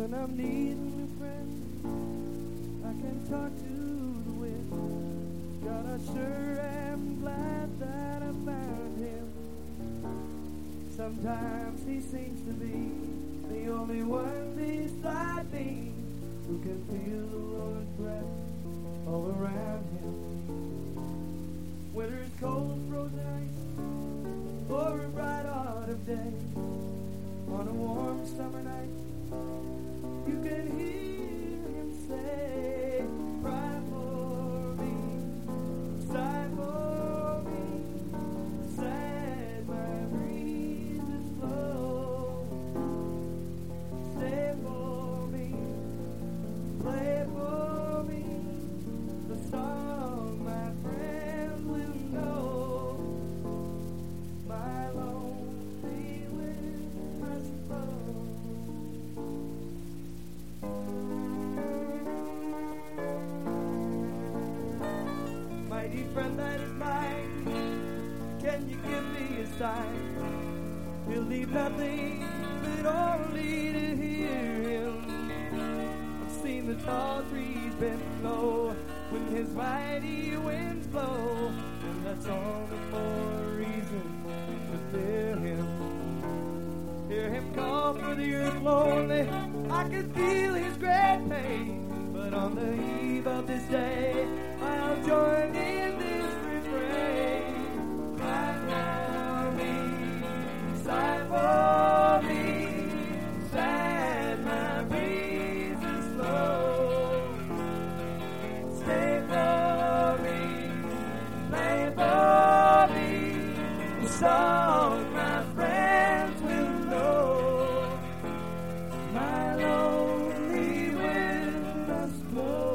When I'm needing a friend, I can talk to the wind. God, I sure am glad that I found him. Sometimes he seems to be the only one beside me who can feel the Lord's breath all around him. Whether it's cold, frozen ice, or a bright autumn day, on a warm summer night, you can hear him say, cry for me, sigh for me, sad my breezes flow, stay for me, play for me, the song my friends will know, my lonely wind must blow. Mighty friend that is mine, can you give me a sign? He'll leave nothing but only to hear him. I've seen the tall trees bend low when his mighty winds blow, and that's all the more reason to fear him. Hear him call for the earth lonely, I can feel his great pain. But on the eve of this day, I'll join in this refrain. Cry for me, sigh for me, sad my breezes flow. Stay for me, play for me, the song my friends will know. My lonely wind must blow.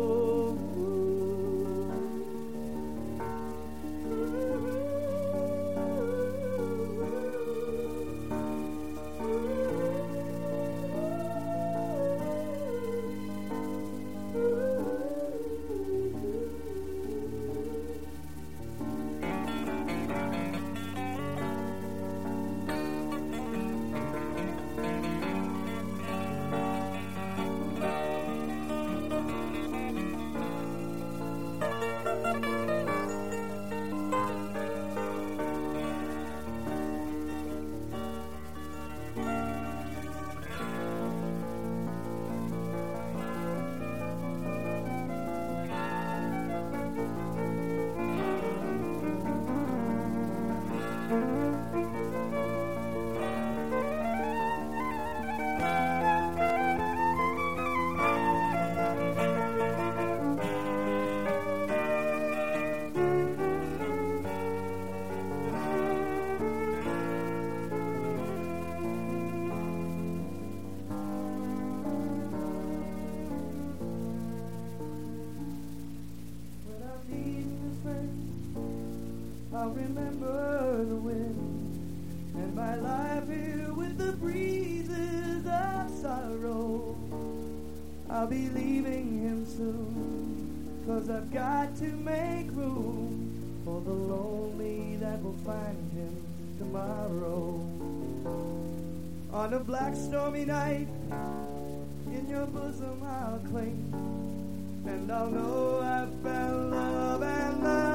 I'll remember the wind and my life here with the breezes of sorrow. I'll be leaving him soon, 'cause I've got to make room for the lonely that will find him tomorrow. On a black stormy night, in your bosom I'll cling, and I'll know I've found love and love